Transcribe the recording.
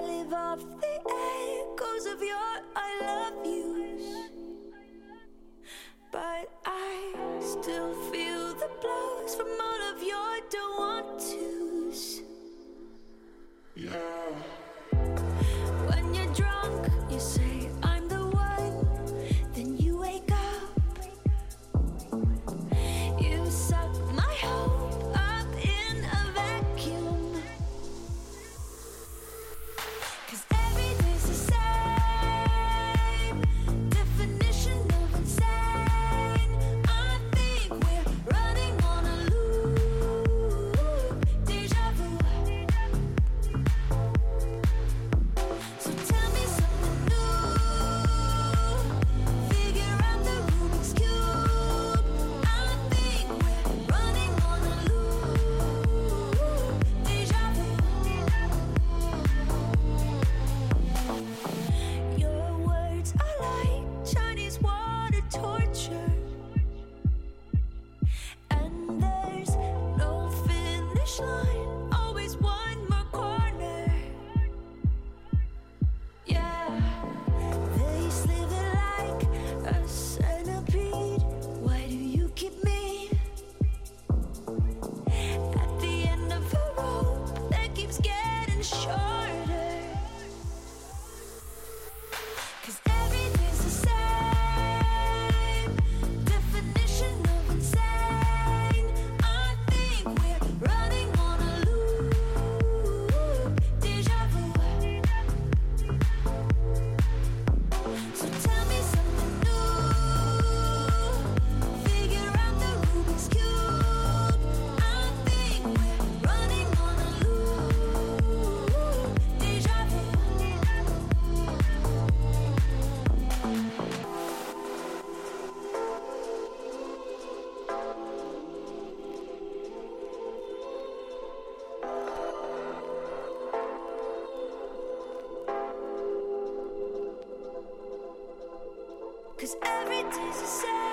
live off the echoes of your I love yous, but I still feel the blows from all of your don't want tos. Yeah. When you're drunk, you say I'm the one, then you wake up. You suck my hope up in a vacuum. 'Cause every day's the same definition of insane. I think we're running on a loop, déjà vu. So tell me something new, figure out the Rubik's Cube. I think we're running on a loop, déjà vu. Your words are like Chinese water torture, and there's no finish line, always one more corner. Yeah, they slither like a centipede. Why do you keep me at the end of a rope that keeps getting shorter? 'Cause every day's the same definition of insane. I think we're running on a loop, déjà vu. So tell me something new, figure out the Rubik's Cube. I think we're running on a loop, déjà vu. Cause every day's the same